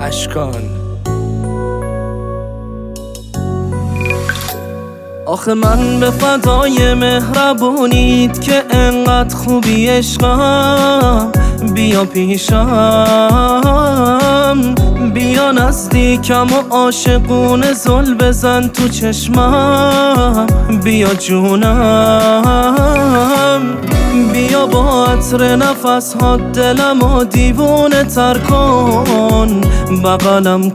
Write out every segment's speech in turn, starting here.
اشکان. آخه من به فدای مهربونید که انقدر خوبی عشقم، بیا پیشم، بیا نزدیکم و عاشقونه زل بزن تو چشمم، بیا جونم، بیا با عطر نفس ها دلم و دیوونه تر کن، بغلم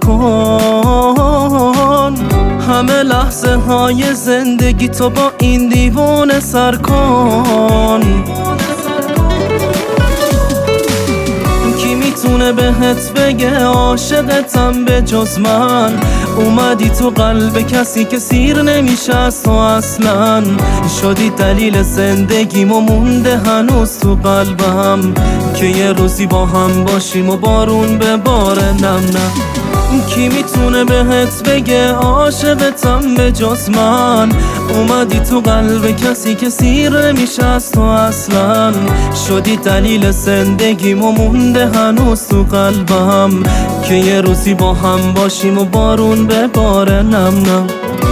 کن، همه لحظه های زندگی تو با این دیوونه سر کن. کی میتونه بهت بگه عاشقتم به جز من؟ اومدی تو قلب کسی که سیر نمیشه از تو اصلا، شدی دلیل زندگیم و مونده هنوز تو قلبم که یه روزی با هم باشیم و بارون به باره نم نم. کی میتونه بهت بگه عاشقتم به جز من؟ اومدی تو قلب کسی که سیر نمیشه از تو اصلا، شدی دلیل زندگیم و مونده هنوز تو قلبم که یه روزی با هم باشیم و بارون به باره نم نم.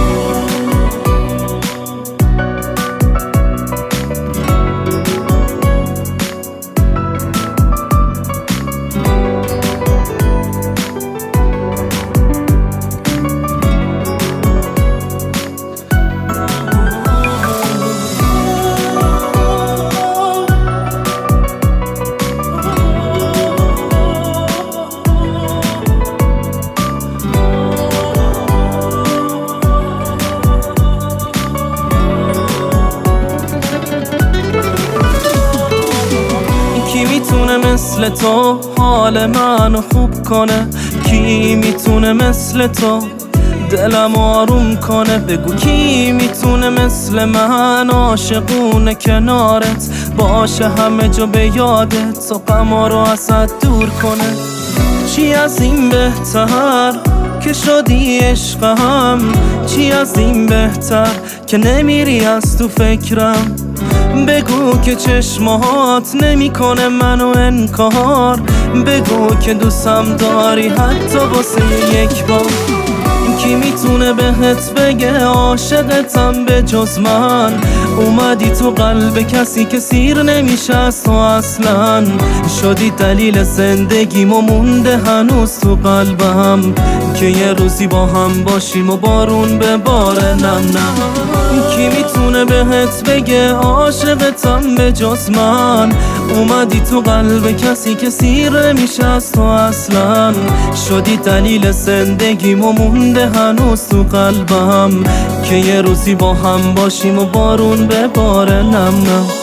کی میتونه مثل تو حال منو خوب کنه؟ کی میتونه مثل تو دلم آروم کنه؟ بگو کی میتونه مثل من عاشقونه کنارت باشه، همه جا به یادت تو غما رو ازت دور کنه؟ چی از این بهتر که شدی عشقم؟ چی از این بهتر که نمیری از تو فکرم؟ بگو که چشمات نمیکنه منو انکار، بگو که دوستم داری حتی واسه یک بار. کی میتونه بهت بگه عاشقتم به جز من؟ اومدی تو قلب کسی که سیر نمیشه از تو اصلا، شدی دلیل زندگیم و مونده هنوز تو قلبم که یه روزی با هم باشیم و بارون به باره نم نم. کی میتونه بهت بگه عاشقتم به جز من؟ اومدی تو قلب کسی که سیر نمیشه از تو اصلا، شدی دلیل زندگیم و مونده هنوز تو قلبم که یه روزی با هم باشیم و بارون به باره نم نم.